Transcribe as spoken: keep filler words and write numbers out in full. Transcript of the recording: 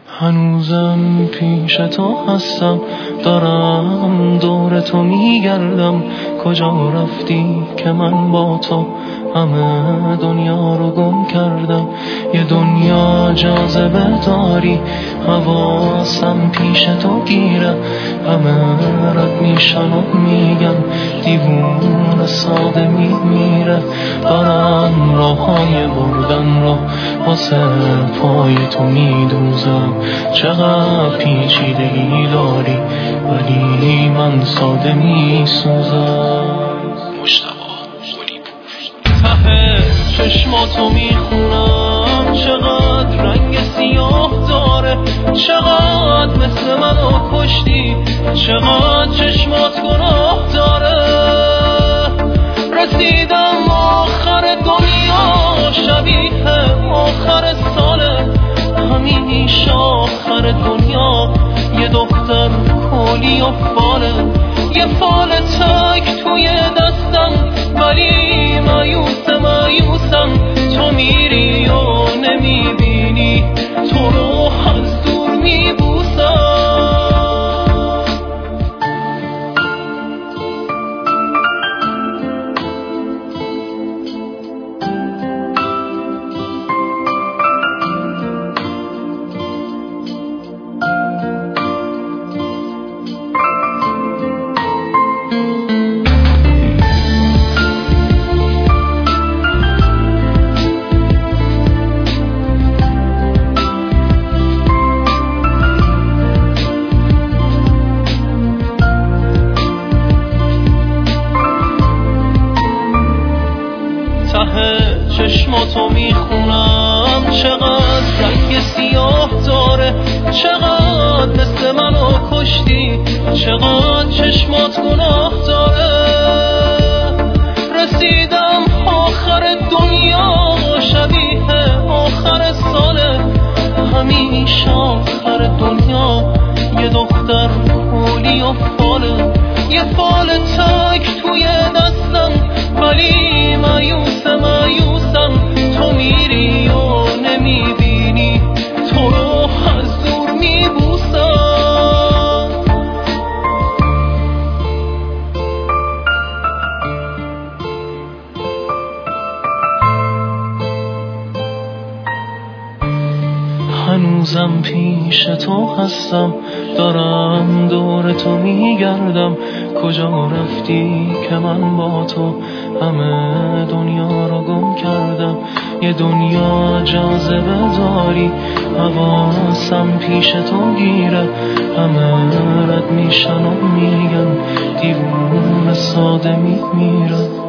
هنوزم پیش تو هستم، دارم دور تو میگردم. کجا رفتی که من با تو همه دنیا رو گم کردم؟ یه دنیا جاذبه داری، حواسم پیش تو گیره. همه رد میشن و میگن دیوونه ساده میمیره. دارم راههای بردن رو واسه پای تو میدوزم. چقدر پیچیدگی داری ولی من ساده میسوزم. مشتبه ته چشماتو میخونم، چقدر رنگ سیاه داره. چقدر مثل منو کشتی، چقدر چشمات گناه داره. رسیدم آخر دنیا، شبیه آخر ساله. همیشه آخر دنیا یه دختر کولی و فاله. یه فال تک توی دستم ولی مایوس مایوسم. تو میری و نمیبینی، تو رو از دور میبوسم. ته چشماتو میخونم، چقدر رنگ سیاه داره. چقدر مثل منو کشتی، چقدر چشمات گناه داره. رسیدم آخر دنیا، شبیه آخر ساله. همیشه آخر دنیا یه دختر کولی و فاله. یه فال تک توی دستم ولی مایوس مایوسم. تو میری و نمیبینی، تو رو از دور میبوسم. هنوزم پیش تو هستم، دارم دور تو میگردم. کجا رفتی که من با تو همه دنیا رو گم کردم؟ یه دنیا جاذبه داری، حواسم پیش تو گیره. همه رد میشن و میگن دیوونه ساده میمیره.